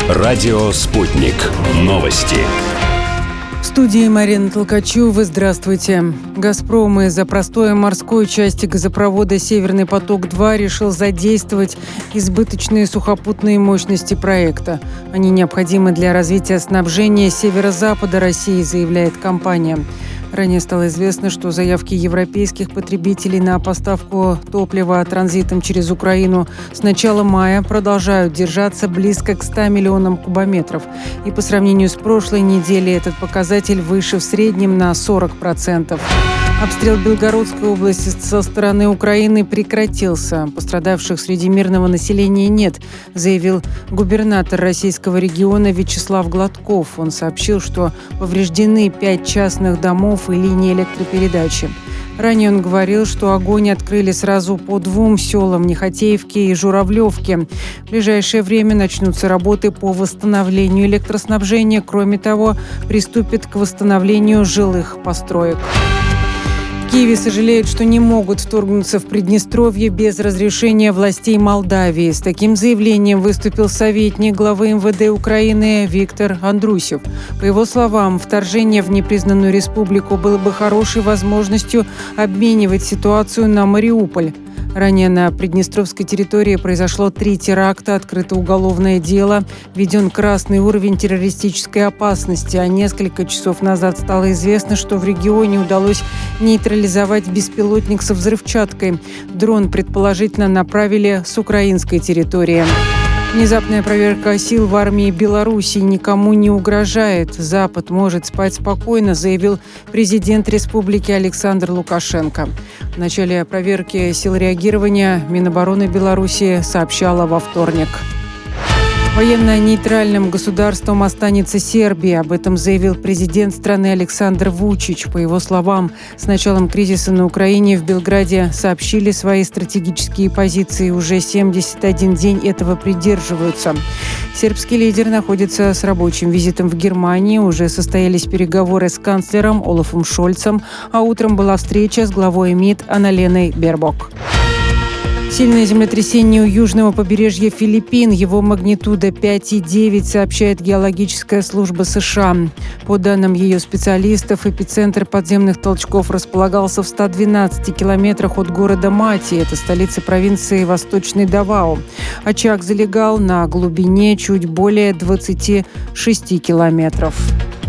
Радио «Спутник». Новости. В студии Марина Толкачева. Здравствуйте. «Газпром» из-за простоя морской части газопровода «Северный поток-2» решил задействовать избыточные сухопутные мощности проекта. Они необходимы для развития снабжения северо-запада России, заявляет компания. Ранее стало известно, что заявки европейских потребителей на поставку топлива транзитом через Украину с начала мая продолжают держаться близко к 100 миллионам кубометров. И по сравнению с прошлой неделей этот показатель выше в среднем на 40%. Обстрел Белгородской области со стороны Украины прекратился. Пострадавших среди мирного населения нет, заявил губернатор российского региона Вячеслав Гладков. Он сообщил, что повреждены 5 частных домов и линии электропередачи. Ранее он говорил, что огонь открыли сразу по 2 селам – Нехотеевке и Журавлевке. В ближайшее время начнутся работы по восстановлению электроснабжения. Кроме того, приступят к восстановлению жилых построек. В Киеве сожалеют, что не могут вторгнуться в Приднестровье без разрешения властей Молдавии. С таким заявлением выступил советник главы МВД Украины Виктор Андрусев. По его словам, вторжение в непризнанную республику было бы хорошей возможностью обменивать ситуацию на Мариуполь. Ранее на приднестровской территории произошло 3 теракта, открыто уголовное дело, введен красный уровень террористической опасности, а несколько часов назад стало известно, что в регионе удалось нейтрализовать беспилотник со взрывчаткой. Дрон, предположительно, направили с украинской территории. Внезапная проверка сил в армии Беларуси никому не угрожает. Запад может спать спокойно, заявил президент республики Александр Лукашенко. В начале проверки сил реагирования Минобороны Беларуси сообщала во вторник. Военно-нейтральным государством останется Сербия. Об этом заявил президент страны Александр Вучич. По его словам, с началом кризиса на Украине в Белграде сообщили свои стратегические позиции. Уже 71 день этого придерживаются. Сербский лидер находится с рабочим визитом в Германии. Уже состоялись переговоры с канцлером Олафом Шольцем, а утром была встреча с главой МИД Анналеной Бербок. Сильное землетрясение у южного побережья Филиппин. Его магнитуда 5,9, сообщает геологическая служба США. По данным ее специалистов, эпицентр подземных толчков располагался в 112 километрах от города Мати. Это столица провинции Восточный Давао. Очаг залегал на глубине чуть более 26 километров.